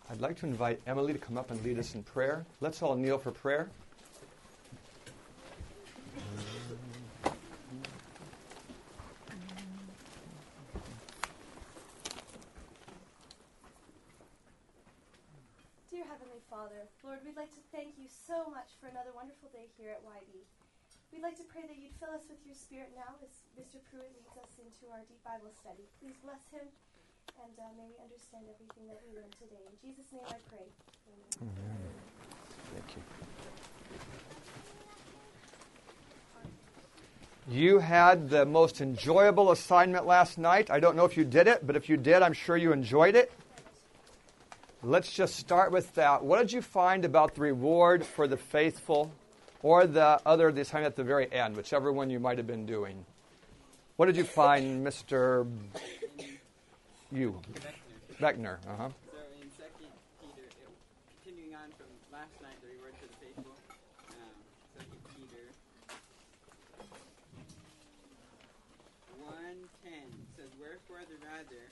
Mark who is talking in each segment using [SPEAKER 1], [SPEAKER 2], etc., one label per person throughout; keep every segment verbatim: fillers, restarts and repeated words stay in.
[SPEAKER 1] I'd like to invite Emily to come up and lead us in prayer. Let's all kneel for prayer.
[SPEAKER 2] Dear Heavenly Father, Lord, we'd like to thank you so much for another wonderful day here at Y B. We'd like to pray that you'd fill us with your Spirit now as Mister Pruitt leads us into our deep Bible study. Please bless him, and uh, may we understand everything that we learned today. In Jesus' name I pray. Amen.
[SPEAKER 1] Amen. Thank you. You had the most enjoyable assignment last night. I don't know if you did it, but if you did, I'm sure you enjoyed it. Let's just start with that. What did you find about the reward for the faithful, or the other, the assignment at the very end, whichever one you might have been doing? What did you find, Mister You? Beckner. Uh-huh.
[SPEAKER 3] So in Second Peter, it, continuing on from last night, the reward for the faithful, um, Second Peter one ten says, "Wherefore the rather,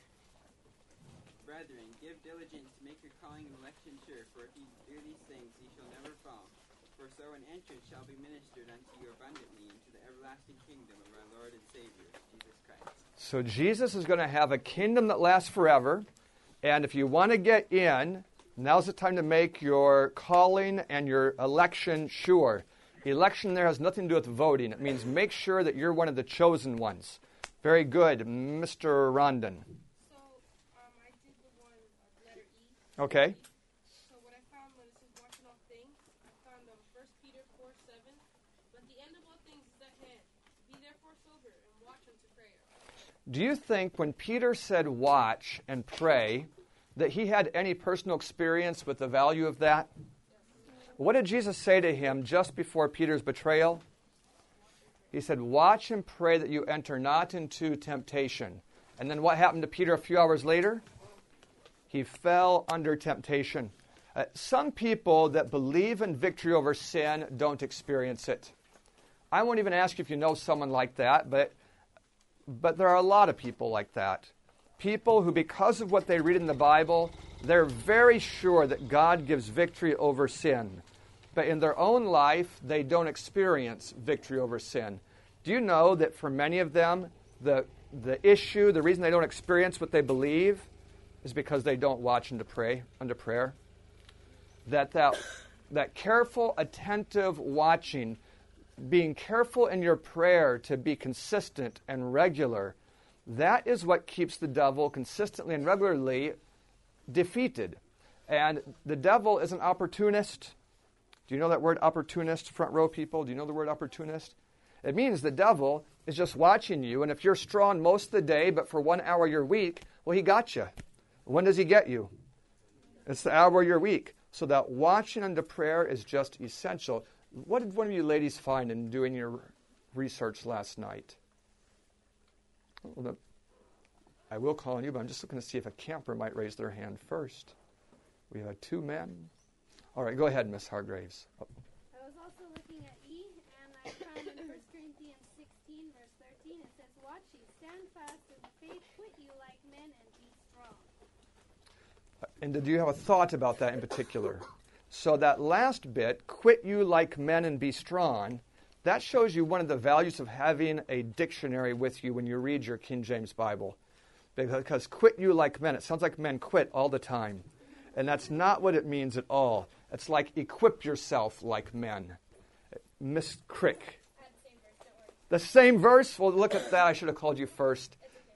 [SPEAKER 3] brethren, give diligence to make your calling and election sure, for if ye do these things, ye shall never fall. For so an entrance shall be ministered unto you abundantly into the everlasting kingdom of our Lord and Savior, Jesus Christ."
[SPEAKER 1] So Jesus is going to have a kingdom that lasts forever. And if you want to get in, now's the time to make your calling and your election sure. Election there has nothing to do with voting. It means make sure that you're one of the chosen ones. Very good. Mister Rondon.
[SPEAKER 4] So, um, I did the one, uh, letter E.
[SPEAKER 1] Okay.
[SPEAKER 4] So what I found when it says watching all things, I found um, First Peter four seven. But the end of all things is at hand. Be therefore sober and watch unto prayer.
[SPEAKER 1] Do you think when Peter said watch and pray, that he had any personal experience with the value of that? What did Jesus say to him just before Peter's betrayal? He said, watch and pray that you enter not into temptation. And then what happened to Peter a few hours later? He fell under temptation. Uh, some people that believe in victory over sin don't experience it. I won't even ask you if you know someone like that, but but there are a lot of people like that. People who, because of what they read in the Bible, they're very sure that God gives victory over sin. But in their own life, they don't experience victory over sin. Do you know that for many of them, the the issue, the reason they don't experience what they believe is because they don't watch and to pray under prayer? That, that that careful, attentive watching, being careful in your prayer to be consistent and regular, that is what keeps the devil consistently and regularly defeated. And the devil is an opportunist. Do you know that word opportunist, front row people? Do you know the word opportunist? It means the devil is just watching you, and if you're strong most of the day, but for one hour you're weak, well, he got you. When does he get you? It's the hour you're weak. So that watching unto prayer is just essential. What did one of you ladies find in doing your research last night? Well, the, I will call on you, but I'm just looking to see if a camper might raise their hand first. We have two men. All right, go ahead, Miss Hargraves. Oh.
[SPEAKER 5] I was also looking at E, and I found in First Corinthians sixteen, verse thirteen, it says, "Watch ye, stand fast in the faith, quit you like men, and be strong."
[SPEAKER 1] And did you have a thought about that in particular? So that last bit, quit you like men and be strong, that shows you one of the values of having a dictionary with you when you read your King James Bible. Because quit you like men, it sounds like men quit all the time. And that's not what it means at all. It's like equip yourself like men. Miss Crick. The same verse? Well, look at that. I should have called you first.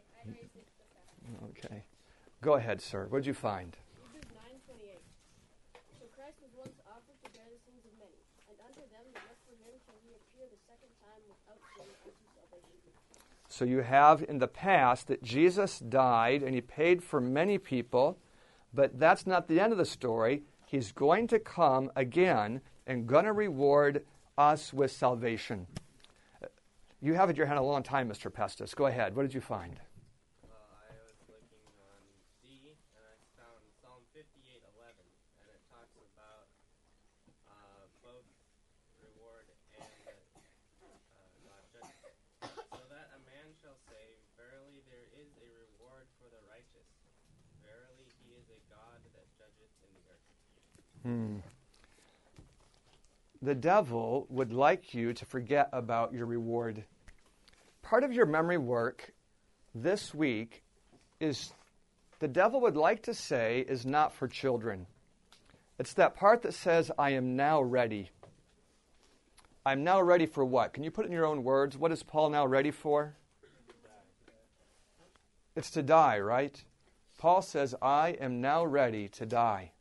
[SPEAKER 1] Okay. Go ahead, sir. What did you find?
[SPEAKER 4] Hebrews nine twenty-eight. So Christ was once offered to bear the sins of many, and unto them that look for him shall he appear the second time without sin unto salvation.
[SPEAKER 1] So you have in the past that Jesus died and he paid for many people, but that's not the end of the story. He's going to come again and going to reward us with salvation. You have it in your hand a long time, Mister Pestis. Go ahead. What did you find?
[SPEAKER 6] Uh, I was looking on D, and I found Psalm fifty-eight eleven, and it talks about uh, both reward and uh, God judgment. So that a man shall say, verily there is a reward for the righteous. Verily he is a God that judgeth in
[SPEAKER 1] Hmm. The devil would like you to forget about your reward. Part of your memory work this week is the devil would like to say is not for children. It's that part that says, I am now ready. I'm now ready for what? Can you put it in your own words? What is Paul now ready for? It's to die, right? Paul says, I am now ready to die.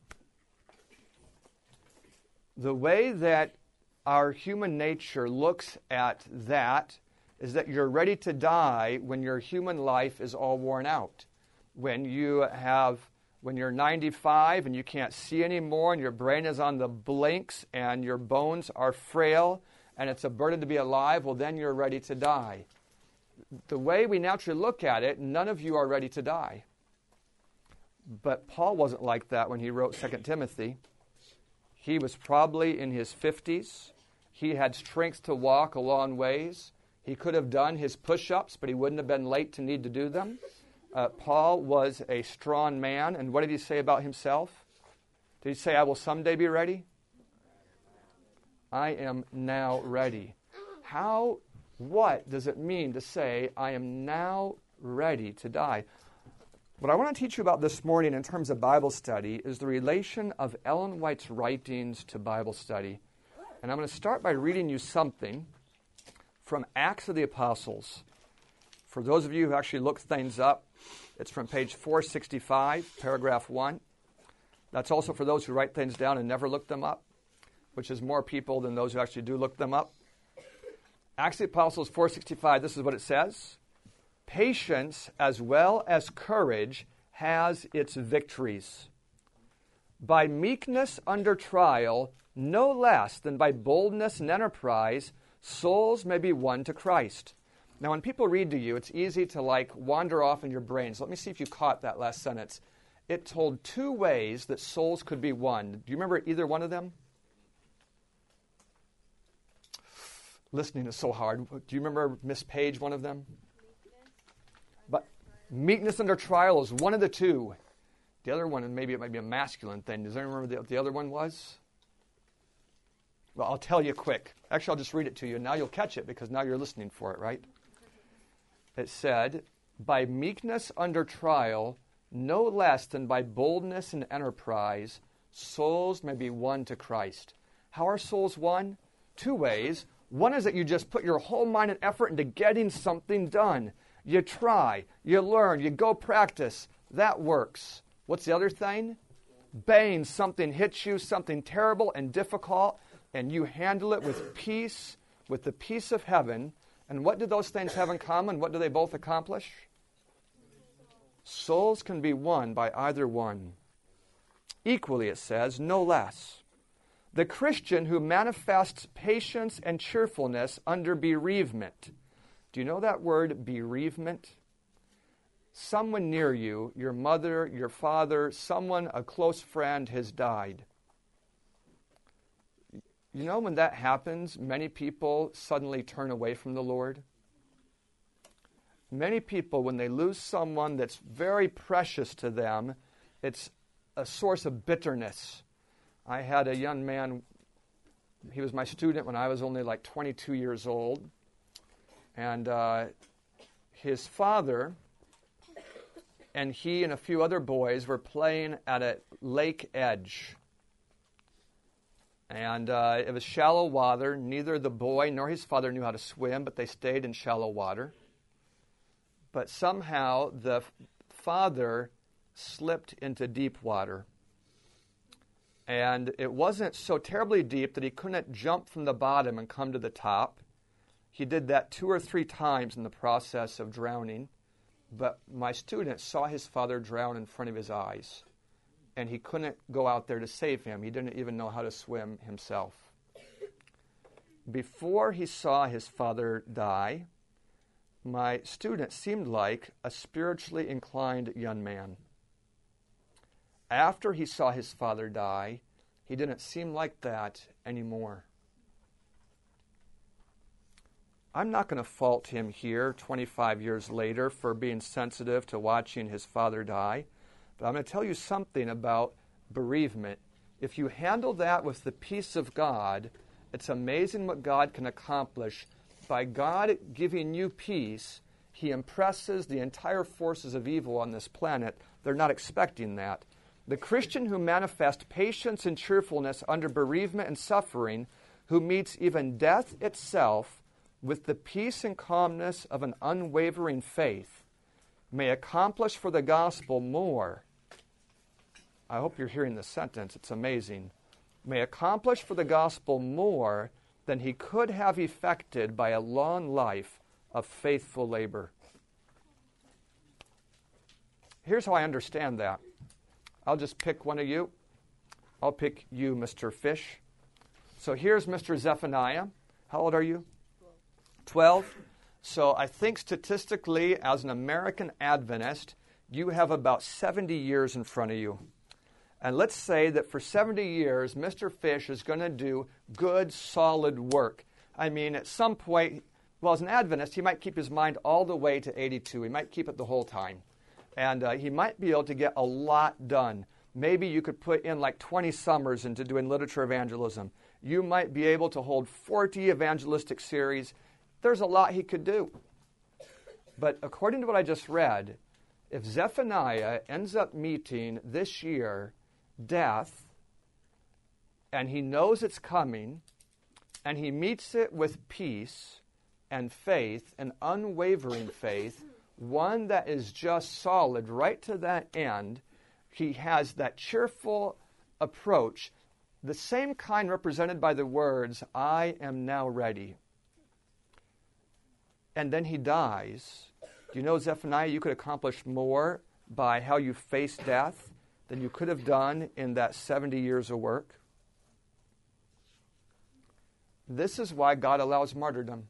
[SPEAKER 1] The way that our human nature looks at that is that you're ready to die when your human life is all worn out. When you have, when you're ninety-five and you can't see anymore and your brain is on the blinks and your bones are frail and it's a burden to be alive, well, then you're ready to die. The way we naturally look at it, none of you are ready to die. But Paul wasn't like that when he wrote Second Timothy. He was probably in his fifties. He had strength to walk a long ways. He could have done his push-ups, but he wouldn't have been late to need to do them. Uh, Paul was a strong man, and what did he say about himself? Did he say, I will someday be ready? I am now ready. How, what does it mean to say, I am now ready to die? What I want to teach you about this morning in terms of Bible study is the relation of Ellen White's writings to Bible study. And I'm going to start by reading you something from Acts of the Apostles. For those of you who actually look things up, it's from page four sixty-five, paragraph one. That's also for those who write things down and never look them up, which is more people than those who actually do look them up. Acts of the Apostles four sixty-five, this is what it says. Patience as well as courage has its victories. By meekness under trial, no less than by boldness and enterprise, souls may be won to Christ. Now, when people read to you, it's easy to like wander off in your brains. Let me see if you caught that last sentence. It told two ways that souls could be won. Do you remember either one of them? Listening is so hard. Do you remember, Miss Page, one of them? But meekness under trial is one of the two. The other one, and maybe it might be a masculine thing. Does anyone remember what the other one was? Well, I'll tell you quick. Actually, I'll just read it to you, and now you'll catch it because now you're listening for it, right? It said, by meekness under trial, no less than by boldness and enterprise, souls may be won to Christ. How are souls won? Two ways. One is that you just put your whole mind and effort into getting something done. You try, you learn, you go practice. That works. What's the other thing? Bang, something hits you, something terrible and difficult, and you handle it with peace, with the peace of heaven. And what do those things have in common? What do they both accomplish? Souls can be won by either one. Equally, it says, no less. The Christian who manifests patience and cheerfulness under bereavement. Do you know that word, bereavement? Someone near you, your mother, your father, someone, a close friend has died. You know, when that happens, many people suddenly turn away from the Lord. Many people, when they lose someone that's very precious to them, it's a source of bitterness. I had a young man, he was my student when I was only like twenty-two years old. And uh, his father and he and a few other boys were playing at a lake edge. And uh, it was shallow water. Neither the boy nor his father knew how to swim, but they stayed in shallow water. But somehow the f- father slipped into deep water. And it wasn't so terribly deep that he couldn't jump from the bottom and come to the top. He did that two or three times in the process of drowning. But my student saw his father drown in front of his eyes. And he couldn't go out there to save him. He didn't even know how to swim himself. Before he saw his father die, my student seemed like a spiritually inclined young man. After he saw his father die, he didn't seem like that anymore. I'm not going to fault him here twenty-five years later for being sensitive to watching his father die. But I'm going to tell you something about bereavement. If you handle that with the peace of God, it's amazing what God can accomplish. By God giving you peace, He impresses the entire forces of evil on this planet. They're not expecting that. The Christian who manifests patience and cheerfulness under bereavement and suffering, who meets even death itself with the peace and calmness of an unwavering faith, may accomplish for the gospel more. I hope you're hearing this sentence. It's amazing. May accomplish for the gospel more than he could have effected by a long life of faithful labor. Here's how I understand that. I'll just pick one of you. I'll pick you, Mister Fish. So here's Mister Zephaniah. How old are you? Twelve. So I think statistically, as an American Adventist, you have about seventy years in front of you. And let's say that for seventy years, Mister Fish is going to do good, solid work. I mean, at some point, well, as an Adventist, he might keep his mind all the way to eighty-two. He might keep it the whole time. And uh, he might be able to get a lot done. Maybe you could put in like twenty summers into doing literature evangelism. You might be able to hold forty evangelistic series. There's a lot he could do. But according to what I just read, if Zephaniah ends up meeting this year death, and he knows it's coming, and he meets it with peace and faith, an unwavering faith, one that is just solid right to that end, he has that cheerful approach, the same kind represented by the words, I am now ready. And then he dies. Do you know, Zephaniah, you could accomplish more by how you face death than you could have done in that seventy years of work? This is why God allows martyrdom.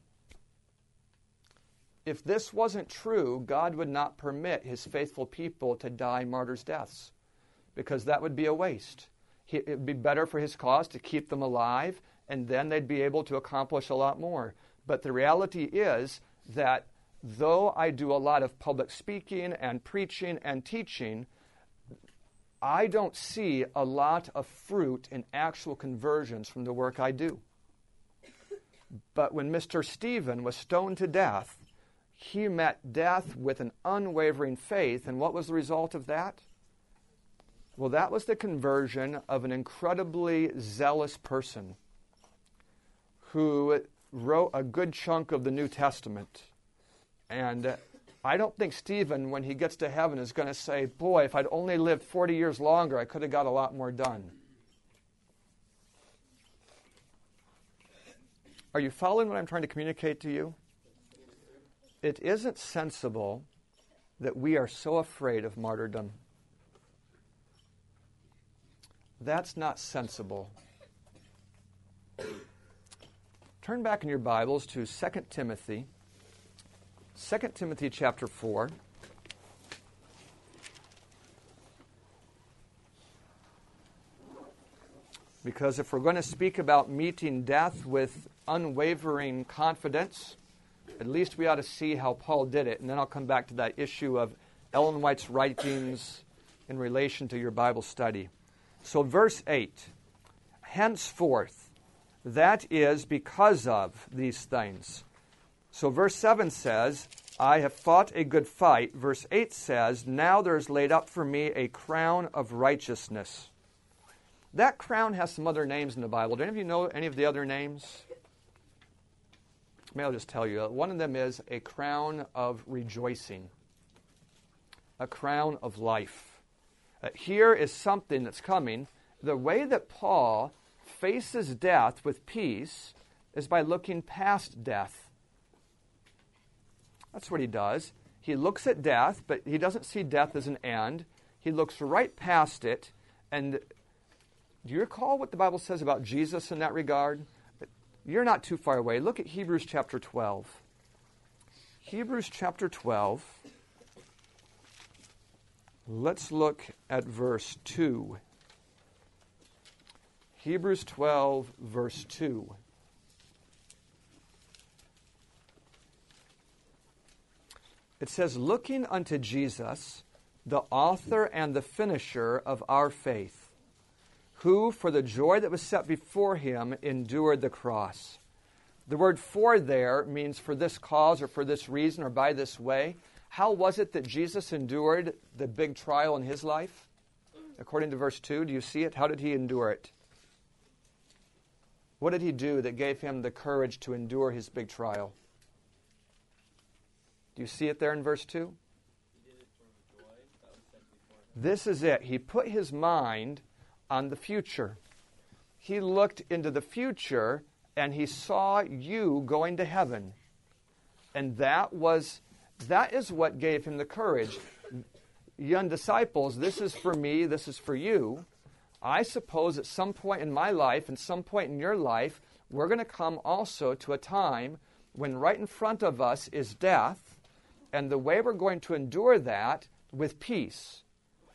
[SPEAKER 1] If this wasn't true, God would not permit his faithful people to die martyrs' deaths, because that would be a waste. He, it would be better for his cause to keep them alive, and then they'd be able to accomplish a lot more. But the reality is that though I do a lot of public speaking and preaching and teaching, I don't see a lot of fruit in actual conversions from the work I do. But when Mister Stephen was stoned to death, he met death with an unwavering faith. And what was the result of that? Well, that was the conversion of an incredibly zealous person who wrote a good chunk of the New Testament. And I don't think Stephen, when he gets to heaven, is going to say, boy, if I'd only lived forty years longer, I could have got a lot more done. Are you following what I'm trying to communicate to you? It isn't sensible that we are so afraid of martyrdom. That's not sensible. Turn back in your Bibles to Second Timothy. Second Timothy chapter four. Because if we're going to speak about meeting death with unwavering confidence, at least we ought to see how Paul did it. And then I'll come back to that issue of Ellen White's writings in relation to your Bible study. So verse eight, henceforth, that is because of these things. So verse seven says, I have fought a good fight. Verse eight says, now there is laid up for me a crown of righteousness. That crown has some other names in the Bible. Do any of you know any of the other names? Maybe I'll just tell you. One of them is a crown of rejoicing, a crown of life. Uh, here is something that's coming. The way that Paul faces death with peace is by looking past death. That's what he does. He looks at death, but he doesn't see death as an end. He looks right past it. And do you recall what the Bible says about Jesus in that regard? You're not too far away. Look at Hebrews chapter twelve. Hebrews chapter twelve. Let's look at verse two. Hebrews twelve, verse two. It says, looking unto Jesus, the author and the finisher of our faith, who, for the joy that was set before him, endured the cross. The word for there means for this cause or for this reason or by this way. How was it that Jesus endured the big trial in his life? According to verse two, do you see it? How did he endure it? What did he do that gave him the courage to endure his big trial? Do you see it there in verse two?
[SPEAKER 6] He did it from joy that was set before him.
[SPEAKER 1] This is it. He put his mind on the future. He looked into the future and he saw you going to heaven. And that was that is what gave him the courage. Young disciples, this is for me, this is for you. I suppose at some point in my life and some point in your life, we're going to come also to a time when right in front of us is death, and the way we're going to endure that with peace.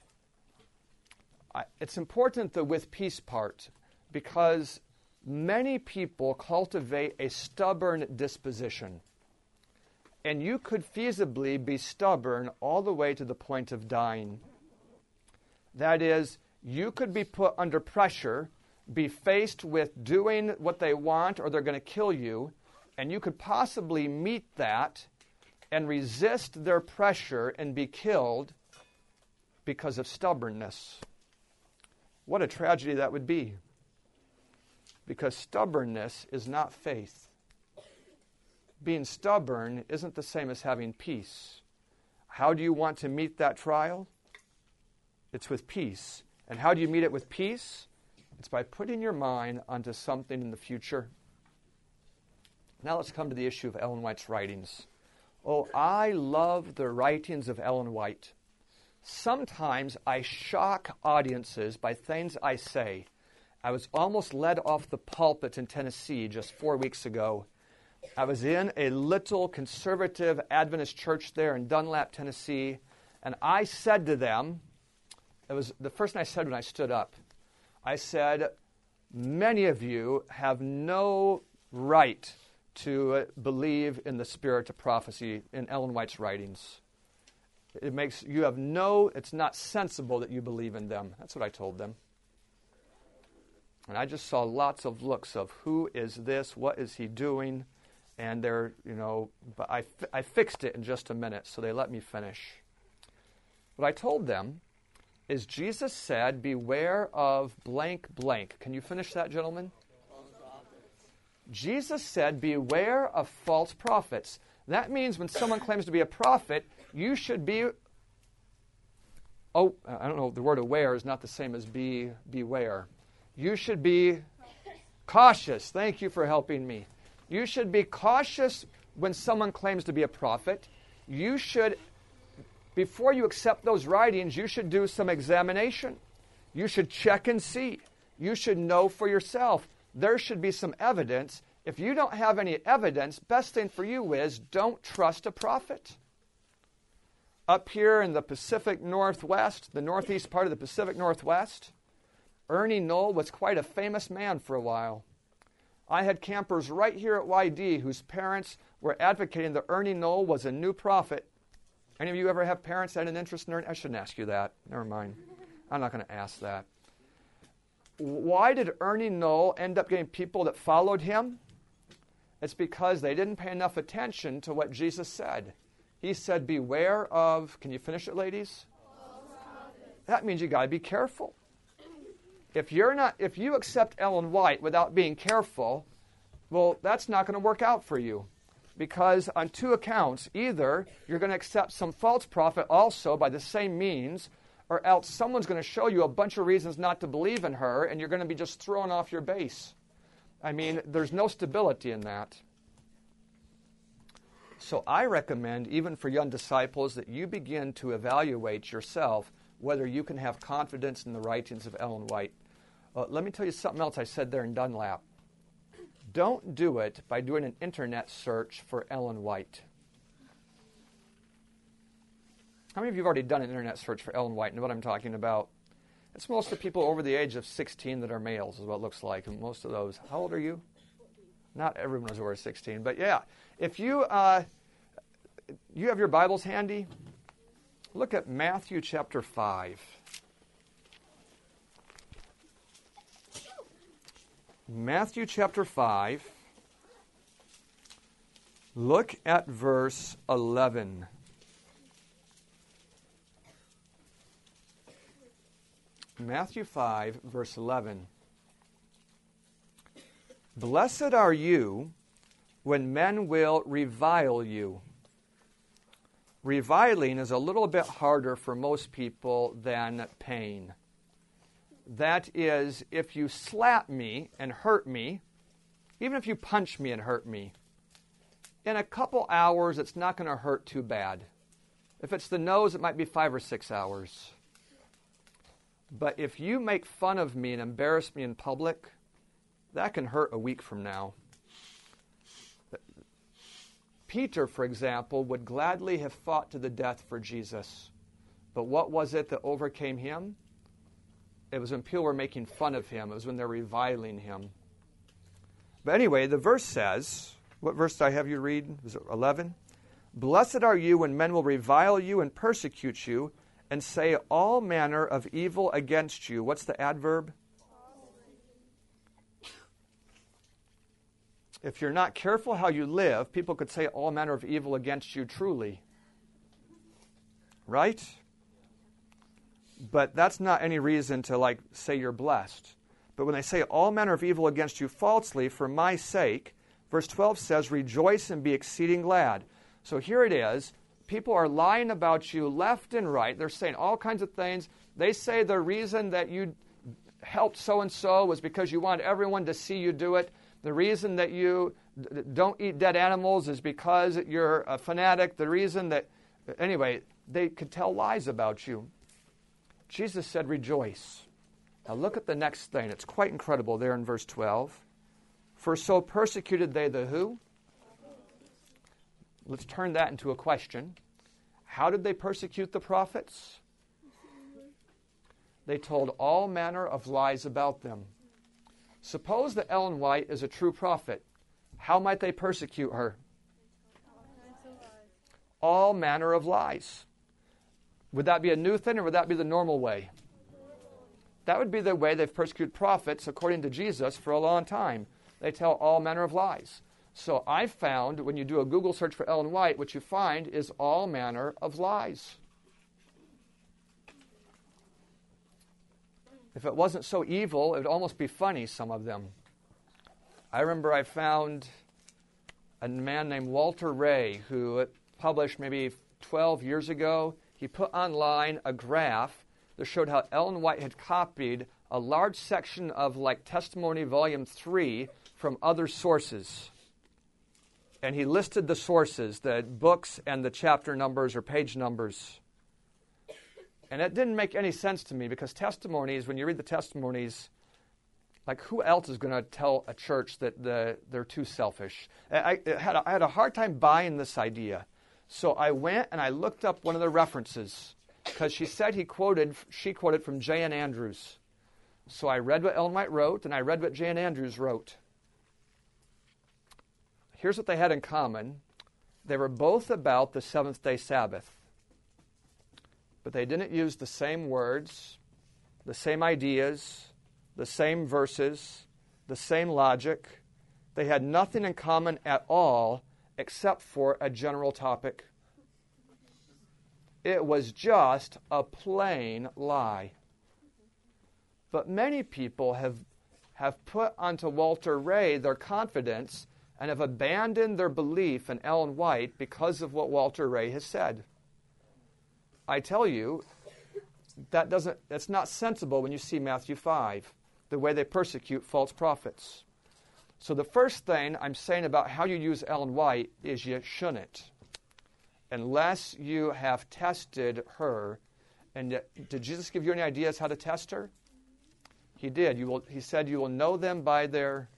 [SPEAKER 1] I, it's important the with peace part, because many people cultivate a stubborn disposition. And you could feasibly be stubborn all the way to the point of dying. That is, you could be put under pressure, be faced with doing what they want or they're going to kill you, and you could possibly meet that and resist their pressure and be killed because of stubbornness. What a tragedy that would be. Because stubbornness is not faith. Being stubborn isn't the same as having peace. How do you want to meet that trial? It's with peace. And how do you meet it with peace? It's by putting your mind onto something in the future. Now let's come to the issue of Ellen White's writings. Oh, I love the writings of Ellen White. Sometimes I shock audiences by things I say. I was almost led off the pulpit in Tennessee just four weeks ago. I was in a little conservative Adventist church there in Dunlap, Tennessee, and I said to them, it was the first thing I said when I stood up, I said, many of you have no right to believe in the spirit of prophecy in Ellen White's writings. It makes, you have no, it's not sensible that you believe in them. That's what I told them. And I just saw lots of looks of who is this, what is he doing? And they're, you know, but I, I fixed it in just a minute, so they let me finish. What I told them is Jesus said, beware of blank blank. Can you finish that, gentlemen? Jesus said, beware of false prophets. That means when someone claims to be a prophet, you should be, oh, I don't know, the word aware is not the same as be, beware. You should be cautious. Thank you for helping me. You should be cautious when someone claims to be a prophet. You should, before you accept those writings, you should do some examination. You should check and see. You should know for yourself. There should be some evidence. If you don't have any evidence, best thing for you is don't trust a prophet. Up here in the Pacific Northwest, the northeast part of the Pacific Northwest, Ernie Knoll was quite a famous man for a while. I had campers right here at Y D whose parents were advocating that Ernie Knoll was a new prophet. Any of you ever have parents that had an interest in Ernie? I shouldn't ask you that. Never mind. I'm not going to ask that. Why did Ernie Knoll end up getting people that followed him? It's because they didn't pay enough attention to what Jesus said. He said, beware of, can you finish it, ladies? That means you got to be careful. If you're not, if you accept Ellen White without being careful, well, that's not going to work out for you. Because on two accounts, either you're going to accept some false prophet also by the same means, or else someone's going to show you a bunch of reasons not to believe in her, and you're going to be just thrown off your base. I mean, there's no stability in that. So I recommend, even for young disciples, that you begin to evaluate yourself whether you can have confidence in the writings of Ellen White. Uh, let me tell you something else I said there in Dunlap. Don't do it by doing an internet search for Ellen White. How many of you have already done an internet search for Ellen White? Know what I'm talking about? It's most of the people over the age of sixteen that are males is what it looks like. And most of those. How old are you? Not everyone is over sixteen. But yeah, if you, uh, you have your Bibles handy, look at Matthew chapter five. Matthew chapter five. Look at verse eleven. Matthew five, verse eleven. Blessed are you when men will revile you. Reviling is a little bit harder for most people than pain. That is, if you slap me and hurt me, even if you punch me and hurt me, in a couple hours it's not going to hurt too bad. If it's the nose, it might be five or six hours. But if you make fun of me and embarrass me in public, that can hurt a week from now. Peter, for example, would gladly have fought to the death for Jesus. But what was it that overcame him? It was when people were making fun of him. It was when they were reviling him. But anyway, the verse says, what verse did I have you read? Was it eleven? Blessed are you when men will revile you and persecute you and say all manner of evil against you. What's the adverb? If you're not careful how you live, people could say all manner of evil against you truly. Right? But that's not any reason to, like, say you're blessed. But when they say all manner of evil against you falsely for my sake, verse twelve says, rejoice and be exceeding glad. So here it is. People are lying about you left and right. They're saying all kinds of things. They say the reason that you helped so-and-so was because you want everyone to see you do it. The reason that you d- don't eat dead animals is because you're a fanatic. The reason that, anyway, they could tell lies about you. Jesus said, rejoice. Now look at the next thing. It's quite incredible there in verse twelve. For so persecuted they the who? Let's turn that into a question. How did they persecute the prophets? They told all manner of lies about them. Suppose that Ellen White is a true prophet. How might they persecute her? All manner of lies. Would that be a new thing, or would that be the normal way? That would be the way they've persecuted prophets, according to Jesus, for a long time. They tell all manner of lies. So I found, when you do a Google search for Ellen White, what you find is all manner of lies. If it wasn't so evil, it would almost be funny, some of them. I remember I found a man named Walter Ray, who published maybe twelve years ago. He put online a graph that showed how Ellen White had copied a large section of, like, Testimony Volume three from other sources. And he listed the sources, the books and the chapter numbers or page numbers. And it didn't make any sense to me, because testimonies, when you read the testimonies, like, who else is going to tell a church that the, they're too selfish? I, I, had a, I had a hard time buying this idea. So I went and I looked up one of the references, because she said he quoted, she quoted from J N Andrews. So I read what Ellen White wrote, and I read what J N Andrews wrote. Here's what they had in common. They were both about the seventh-day Sabbath. But they didn't use the same words, the same ideas, the same verses, the same logic. They had nothing in common at all except for a general topic. It was just a plain lie. But many people have, have put onto Walter Ray their confidence and have abandoned their belief in Ellen White because of what Walter Ray has said. I tell you, that doesn't, that's not sensible when you see Matthew five, the way they persecute false prophets. So the first thing I'm saying about how you use Ellen White is you shouldn't, unless you have tested her. And did Jesus give you any ideas how to test her? He did. You will, he said you will know them by their...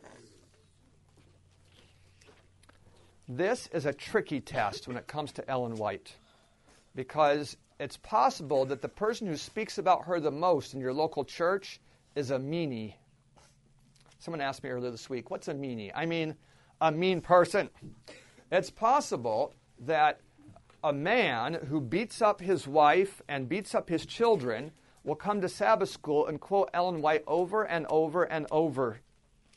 [SPEAKER 1] This is a tricky test when it comes to Ellen White, because it's possible that the person who speaks about her the most in your local church is a meanie. Someone asked me earlier this week, what's a meanie? I mean, a mean person. It's possible that a man who beats up his wife and beats up his children will come to Sabbath school and quote Ellen White over and over and over.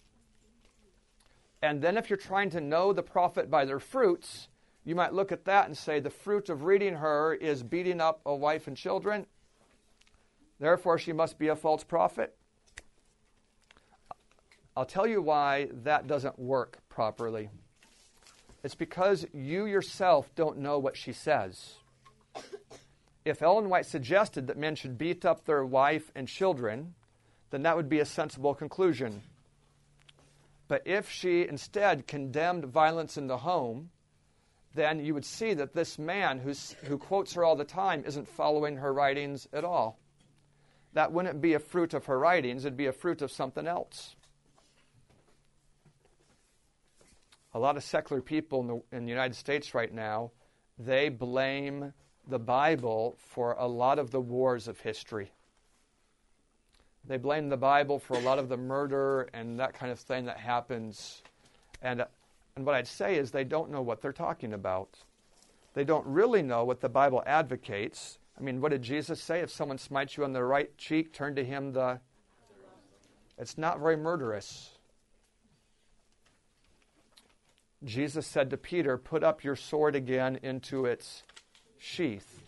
[SPEAKER 1] And then if you're trying to know the prophet by their fruits, you might look at that and say the fruit of reading her is beating up a wife and children. Therefore, she must be a false prophet. I'll tell you why that doesn't work properly. It's because you yourself don't know what she says. If Ellen White suggested that men should beat up their wife and children, then that would be a sensible conclusion. But if she instead condemned violence in the home, then you would see that this man who's, who quotes her all the time isn't following her writings at all. That wouldn't be a fruit of her writings, it'd be a fruit of something else. A lot of secular people in the, in the United States right now, they blame the Bible for a lot of the wars of history. They blame the Bible for a lot of the murder and that kind of thing that happens. And, and what I'd say is they don't know what they're talking about. They don't really know what the Bible advocates. I mean, what did Jesus say? If someone smites you on the right cheek, turn to him the... It's not very murderous. Jesus said to Peter, put up your sword again into its sheath.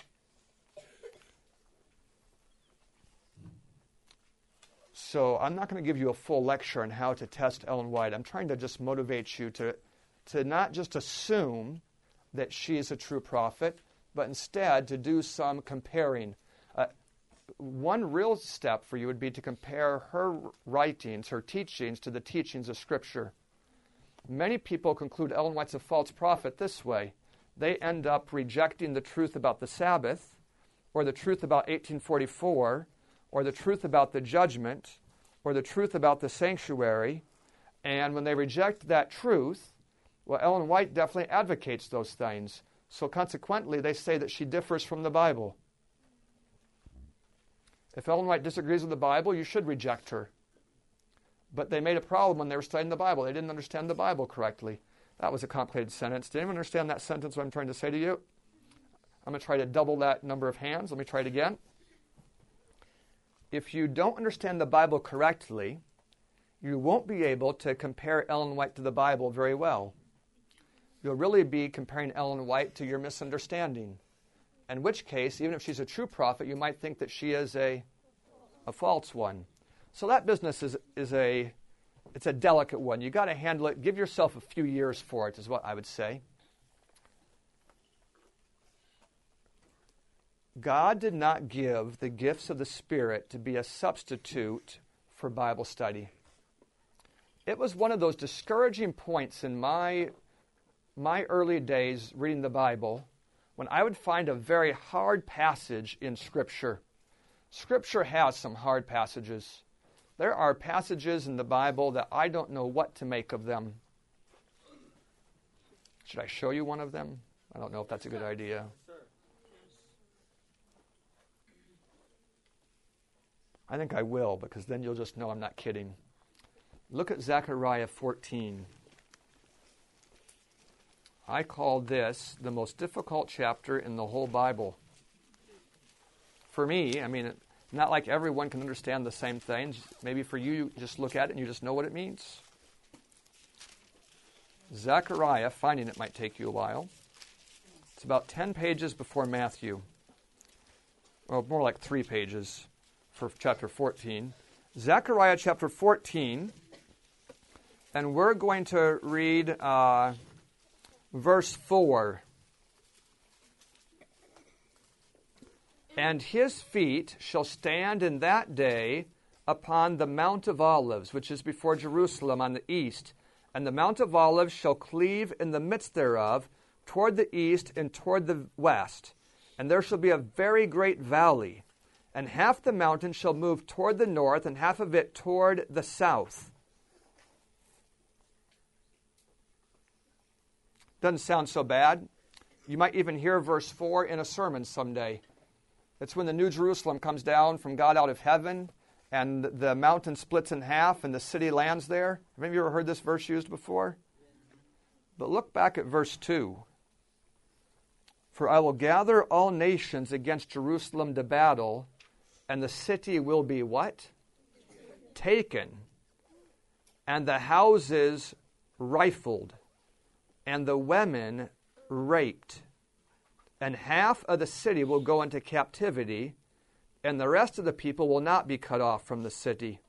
[SPEAKER 1] So I'm not going to give you a full lecture on how to test Ellen White. I'm trying to just motivate you to, to not just assume that she is a true prophet, but instead to do some comparing. Uh, one real step for you would be to compare her writings, her teachings, to the teachings of Scripture. Many people conclude Ellen White's a false prophet this way. They end up rejecting the truth about the Sabbath, or the truth about eighteen forty-four, or the truth about the judgment, or the truth about the sanctuary. And when they reject that truth, well, Ellen White definitely advocates those things. So consequently, they say that she differs from the Bible. If Ellen White disagrees with the Bible, you should reject her. But they made a problem when they were studying the Bible. They didn't understand the Bible correctly. That was a complicated sentence. Did anyone understand that sentence, what I'm trying to say to you? I'm going to try to double that number of hands. Let me try it again. If you don't understand the Bible correctly, you won't be able to compare Ellen White to the Bible very well. You'll really be comparing Ellen White to your misunderstanding. In which case, even if she's a true prophet, you might think that she is a, a false one. So that business is, is a, it's a delicate one. You've got to handle it. Give yourself a few years for it, is what I would say. God did not give the gifts of the Spirit to be a substitute for Bible study. It was one of those discouraging points in my, my early days reading the Bible when I would find a very hard passage in Scripture. Scripture has some hard passages. There are passages in the Bible that I don't know what to make of them. Should I show you one of them? I don't know if that's a good idea. I think I will, because then you'll just know I'm not kidding. Look at Zechariah fourteen. I call this the most difficult chapter in the whole Bible. For me, I mean, not like everyone can understand the same things. Maybe for you, you just look at it and you just know what it means. Zechariah, finding it might take you a while. It's about ten pages before Matthew. Well, more like three pages for chapter fourteen. Zechariah chapter fourteen, and we're going to read uh, verse four. And his feet shall stand in that day upon the Mount of Olives, which is before Jerusalem on the east. And the Mount of Olives shall cleave in the midst thereof, toward the east and toward the west. And there shall be a very great valley. And half the mountain shall move toward the north, and half of it toward the south. Doesn't sound so bad. You might even hear verse four in a sermon someday. It's when the New Jerusalem comes down from God out of heaven, and the mountain splits in half, and the city lands there. Have any of you ever heard this verse used before? But look back at verse two. For I will gather all nations against Jerusalem to battle, and the city will be what? Taken. And the houses rifled, and the women raped. And half of the city will go into captivity, and the rest of the people will not be cut off from the city.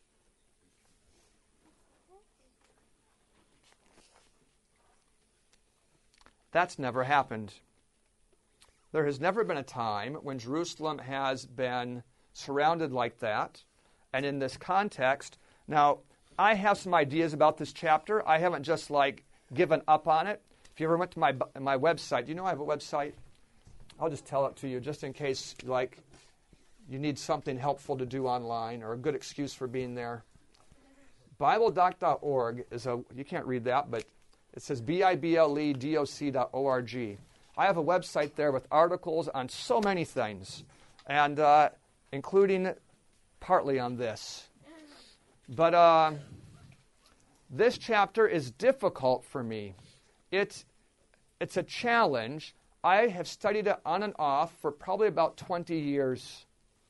[SPEAKER 1] That's never happened. There has never been a time when Jerusalem has been surrounded like that. And in this context, now, I have some ideas about this chapter. I haven't just, like, given up on it. If you ever went to my my website, do you know I have a website? I'll just tell it to you just in case, like, you need something helpful to do online or a good excuse for being there. Bible doc dot org is a, you can't read that, but it says B I B L E D O C dot org. I have a website there with articles on so many things, and uh, including partly on this. But uh, this chapter is difficult for me. It's, it's a challenge. I have studied it on and off for probably about twenty years.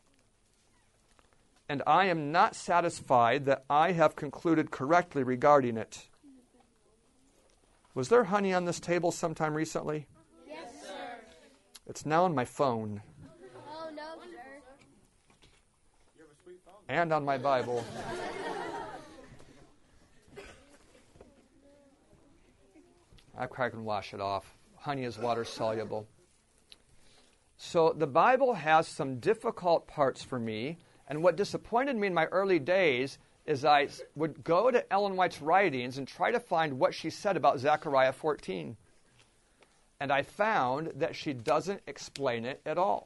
[SPEAKER 1] And I am not satisfied that I have concluded correctly regarding it. Was there honey on this table sometime recently?
[SPEAKER 5] Yes, sir.
[SPEAKER 1] It's now on my phone.
[SPEAKER 5] Oh, no, sir.
[SPEAKER 1] And on my Bible. I can wash it off. Honey is water soluble. So the Bible has some difficult parts for me. And what disappointed me in my early days is I would go to Ellen White's writings and try to find what she said about Zechariah fourteen. And I found that she doesn't explain it at all.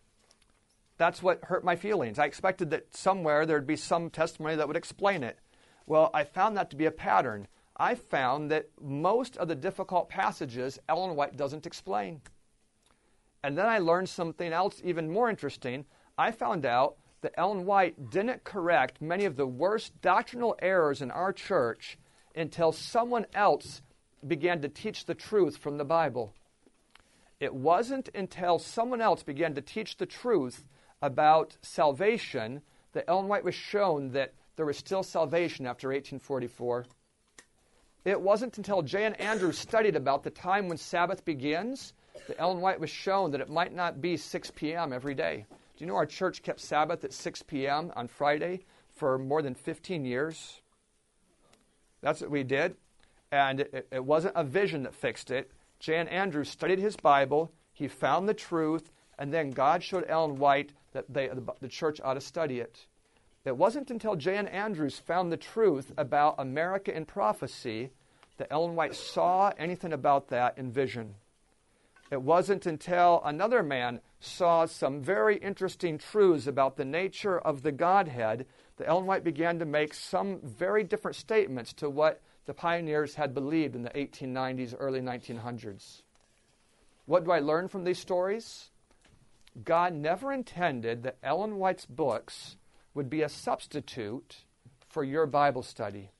[SPEAKER 1] That's what hurt my feelings. I expected that somewhere there'd be some testimony that would explain it. Well, I found that to be a pattern. I found that most of the difficult passages Ellen White doesn't explain. And then I learned something else even more interesting. I found out that Ellen White didn't correct many of the worst doctrinal errors in our church until someone else began to teach the truth from the Bible. It wasn't until someone else began to teach the truth about salvation that Ellen White was shown that there was still salvation after eighteen forty-four. It wasn't until J N Andrews studied about the time when Sabbath begins that Ellen White was shown that it might not be six p.m. every day. Do you know our church kept Sabbath at six p.m. on Friday for more than fifteen years? That's what we did. And it, it wasn't a vision that fixed it. J N Andrews studied his Bible. He found the truth. And then God showed Ellen White that they, the, the church ought to study it. It wasn't until J N Andrews found the truth about America in prophecy that Ellen White saw anything about that in vision. It wasn't until another man saw some very interesting truths about the nature of the Godhead that Ellen White began to make some very different statements to what the pioneers had believed in the eighteen nineties, early nineteen hundreds. What do I learn from these stories? God never intended that Ellen White's books would be a substitute for your Bible study.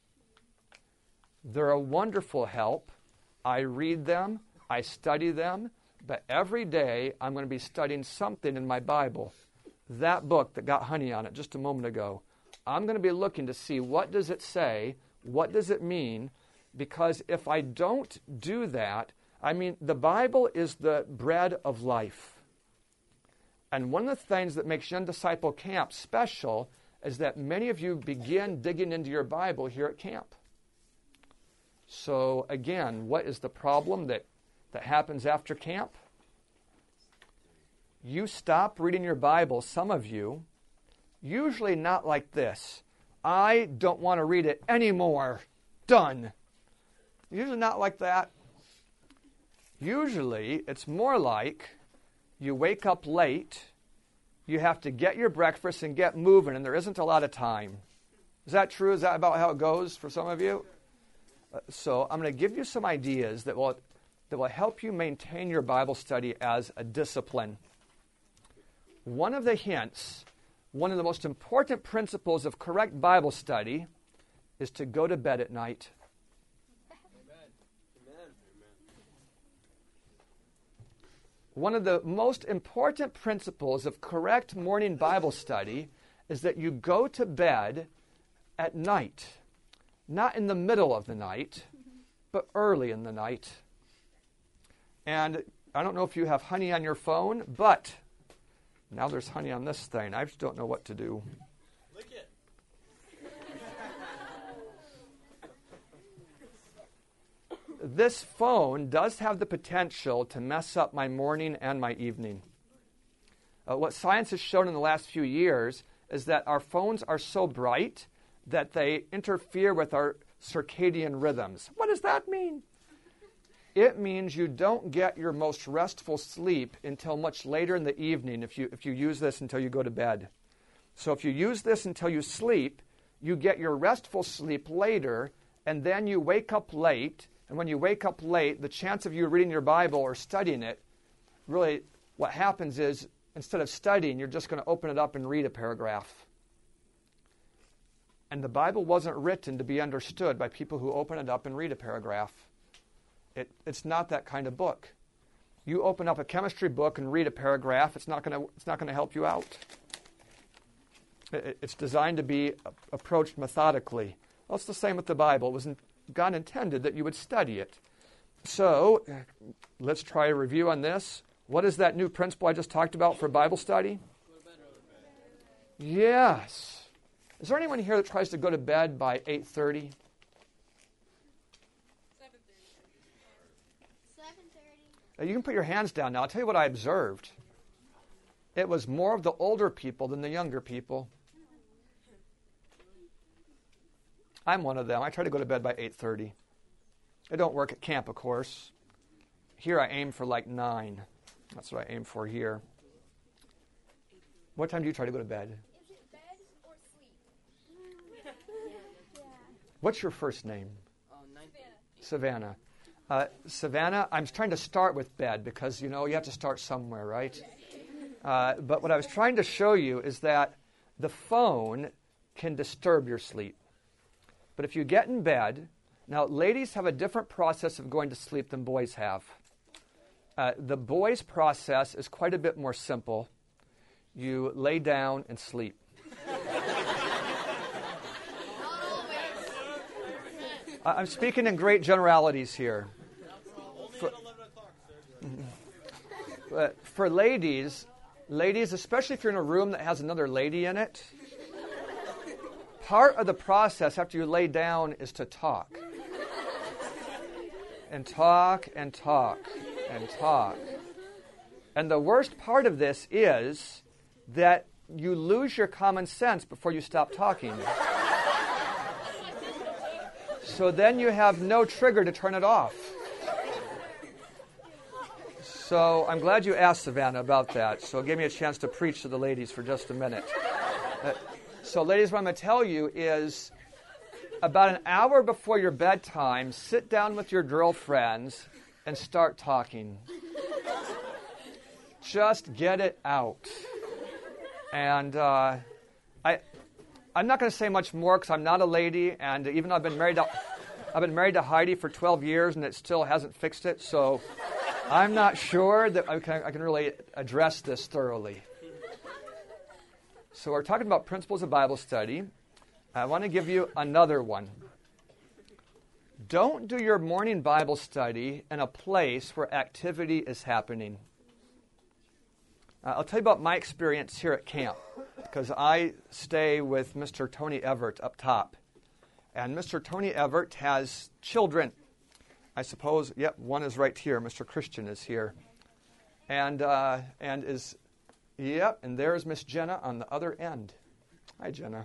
[SPEAKER 1] They're a wonderful help. I read them, I study them, but every day I'm going to be studying something in my Bible. That book that got honey on it just a moment ago, I'm going to be looking to see what does it say, what does it mean, because if I don't do that, I mean, the Bible is the bread of life. And one of the things that makes Young Disciple Camp special is that many of you begin digging into your Bible here at camp. So again, what is the problem that, that happens after camp? You stop reading your Bible, some of you, usually not like this. I don't want to read it anymore. Done. Usually not like that. Usually it's more like you wake up late, you have to get your breakfast and get moving, and there isn't a lot of time. Is that true? Is that about how it goes for some of you? Uh, so I'm going to give you some ideas that will, that will help you maintain your Bible study as a discipline. One of the hints, one of the most important principles of correct Bible study is to go to bed at night. One of the most important principles of correct morning Bible study is that you go to bed at night, not in the middle of the night, but early in the night. And I don't know if you have honey on your phone, but now there's honey on this thing. I just don't know what to do.
[SPEAKER 6] Lick it.
[SPEAKER 1] This phone does have the potential to mess up my morning and my evening. Uh, what science has shown in the last few years is that our phones are so bright that they interfere with our circadian rhythms. What does that mean? It means you don't get your most restful sleep until much later in the evening if you, if you use this until you go to bed. So if you use this until you sleep, you get your restful sleep later, and then you wake up late. And when you wake up late, the chance of you reading your Bible or studying it, really what happens is instead of studying, you're just going to open it up and read a paragraph. And the Bible wasn't written to be understood by people who open it up and read a paragraph. It, it's not that kind of book. You open up a chemistry book and read a paragraph, it's not going to it's not going to help you out. It, it's designed to be approached methodically. Well, it's the same with the Bible. It was God intended that you would study it. So, let's try a review on this. What is that new principle I just talked about for Bible study? Yes. Is there anyone here that tries to go to bed by eight thirty?
[SPEAKER 5] seven thirty.
[SPEAKER 1] You can put your hands down now. I'll tell you what I observed. It was more of the older people than the younger people. I'm one of them. I try to go to bed by eight thirty. I don't work at camp, of course. Here I aim for like nine. That's what I aim for here. What time do you try to go to bed?
[SPEAKER 5] Is it bed or sleep? Yeah.
[SPEAKER 1] What's your first name?
[SPEAKER 3] Oh, ninth.
[SPEAKER 1] Savannah. Uh, Savannah, I'm trying to start with bed because, you know, you have to start somewhere, right? Uh, but what I was trying to show you is that the phone can disturb your sleep. But if you get in bed, now ladies have a different process of going to sleep than boys have. Uh, the boys' process is quite a bit more simple. You lay down and sleep. I'm speaking in great generalities here. For, but for ladies, ladies, especially if you're in a room that has another lady in it, part of the process after you lay down is to talk. And talk and talk and talk. And the worst part of this is that you lose your common sense before you stop talking. So then you have no trigger to turn it off. So I'm glad you asked, Savannah, about that. So it gave me a chance to preach to the ladies for just a minute. Uh, so ladies, what I'm going to tell you is about an hour before your bedtime, sit down with your girlfriends and start talking. Just get it out. And uh, I, I'm not going to say much more because I'm not a lady, and even though I've been married to, I've been married to Heidi for twelve years, and it still hasn't fixed it. So I'm not sure that I can, I can really address this thoroughly. So we're talking about principles of Bible study. I want to give you another one. Don't do your morning Bible study in a place where activity is happening. Uh, I'll tell you about my experience here at camp, because I stay with Mister Tony Everett up top. And Mister Tony Everett has children. I suppose, yep, one is right here. Mister Christian is here. And uh, and is, yep, and there's Miss Jenna on the other end. Hi, Jenna.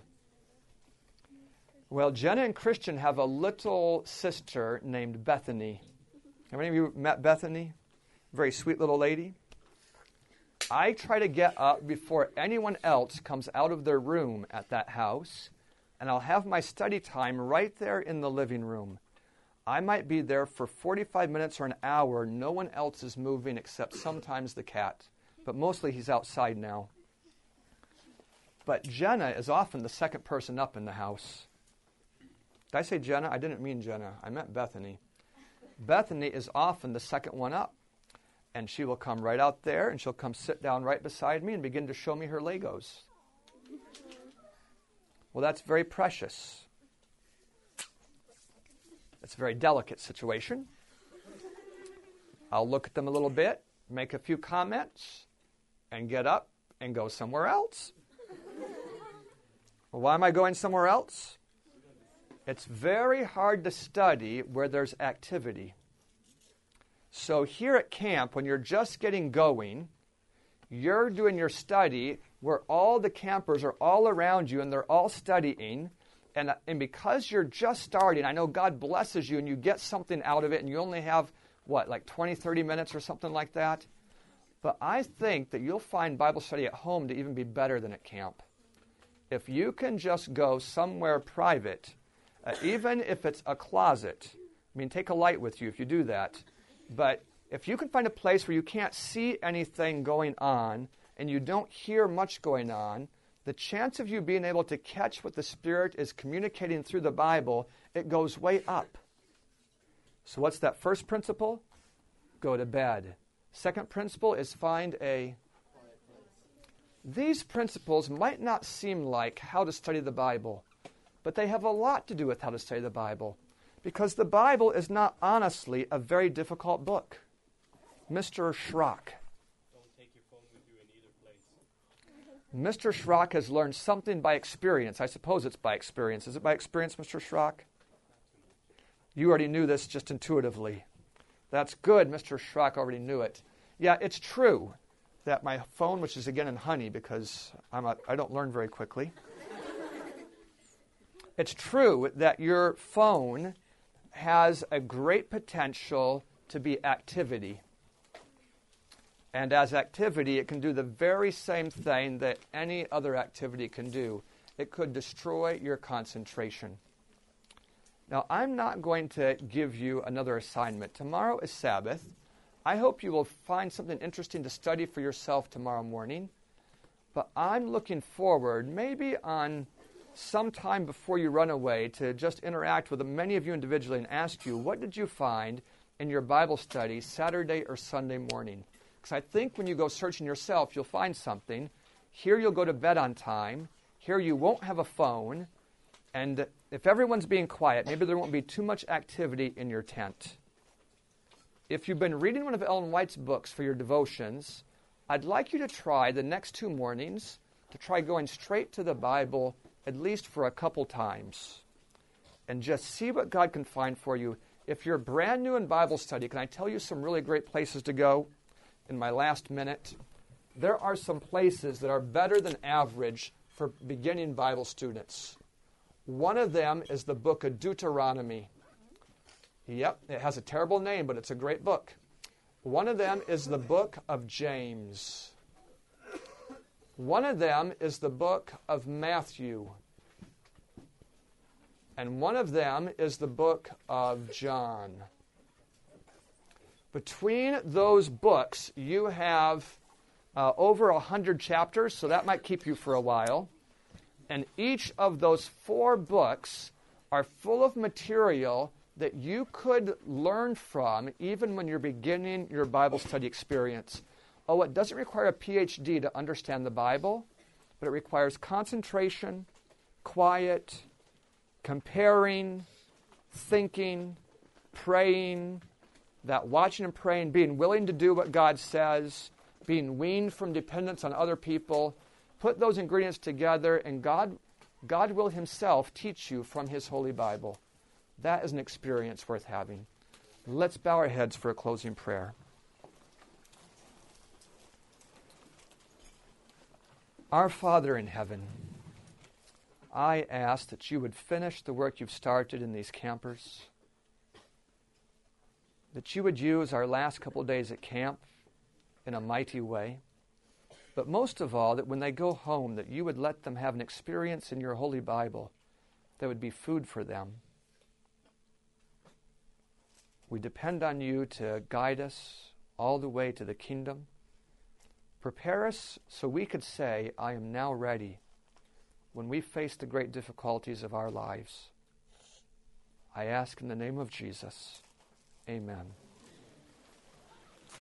[SPEAKER 1] Well, Jenna and Christian have a little sister named Bethany. Have any of you met Bethany? Very sweet little lady. I try to get up before anyone else comes out of their room at that house, and I'll have my study time right there in the living room. I might be there for forty-five minutes or an hour. No one else is moving except sometimes the cat, but mostly he's outside now. But Jenna is often the second person up in the house. Did I say Jenna? I didn't mean Jenna. I meant Bethany. Bethany is often the second one up. And she will come right out there, and she'll come sit down right beside me and begin to show me her Legos. Well, that's very precious. It's a very delicate situation. I'll look at them a little bit, make a few comments, and get up and go somewhere else. Well, why am I going somewhere else? It's very hard to study where there's activity. So here at camp, when you're just getting going, you're doing your study where all the campers are all around you and they're all studying. And, and because you're just starting, I know God blesses you and you get something out of it and you only have, what, like twenty, thirty minutes or something like that? But I think that you'll find Bible study at home to even be better than at camp. If you can just go somewhere private, uh, even if it's a closet, I mean, take a light with you if you do that. But if you can find a place where you can't see anything going on and you don't hear much going on, the chance of you being able to catch what the Spirit is communicating through the Bible, it goes way up. So what's that first principle? Go to bed. Second principle is find a... These principles might not seem like how to study the Bible, but they have a lot to do with how to study the Bible, because the Bible is not honestly a very difficult book. Mister Schrock.
[SPEAKER 6] Don't take your phone with you in either place.
[SPEAKER 1] Mister Schrock has learned something by experience. I suppose it's by experience. Is it by experience, Mister Schrock? You already knew this just intuitively. That's good. Mister Schrock already knew it. Yeah, it's true that my phone, which is again in honey because I'm a, I don't learn very quickly. It's true that your phone has a great potential to be activity. And as activity, it can do the very same thing that any other activity can do. It could destroy your concentration. Now, I'm not going to give you another assignment. Tomorrow is Sabbath. I hope you will find something interesting to study for yourself tomorrow morning. But I'm looking forward, maybe on some time before you run away, to just interact with many of you individually and ask you, what did you find in your Bible study Saturday or Sunday morning? Because I think when you go searching yourself, you'll find something. Here you'll go to bed on time. Here you won't have a phone. And if everyone's being quiet, maybe there won't be too much activity in your tent. If you've been reading one of Ellen White's books for your devotions, I'd like you to try the next two mornings to try going straight to the Bible at least for a couple times and just see what God can find for you. If you're brand new in Bible study, can I tell you some really great places to go in my last minute? There are some places that are better than average for beginning Bible students. One of them is the book of Deuteronomy. Yep, it has a terrible name, but it's a great book. One of them is the book of James. One of them is the book of Matthew. And one of them is the book of John. Between those books, you have uh, over a hundred chapters, so that might keep you for a while. And each of those four books are full of material that you could learn from even when you're beginning your Bible study experience. Oh, it doesn't require a P H D to understand the Bible, but it requires concentration, quiet, comparing, thinking, praying, that watching and praying, being willing to do what God says, being weaned from dependence on other people. Put those ingredients together, and God, God will Himself teach you from His Holy Bible. That is an experience worth having. Let's bow our heads for a closing prayer. Our Father in heaven, I ask that you would finish the work you've started in these campers, that you would use our last couple of days at camp in a mighty way, but most of all, that when they go home, that you would let them have an experience in your Holy Bible that would be food for them. We depend on you to guide us all the way to the kingdom. Prepare us so we could say, I am now ready when we face the great difficulties of our lives. I ask in the name of Jesus. Amen.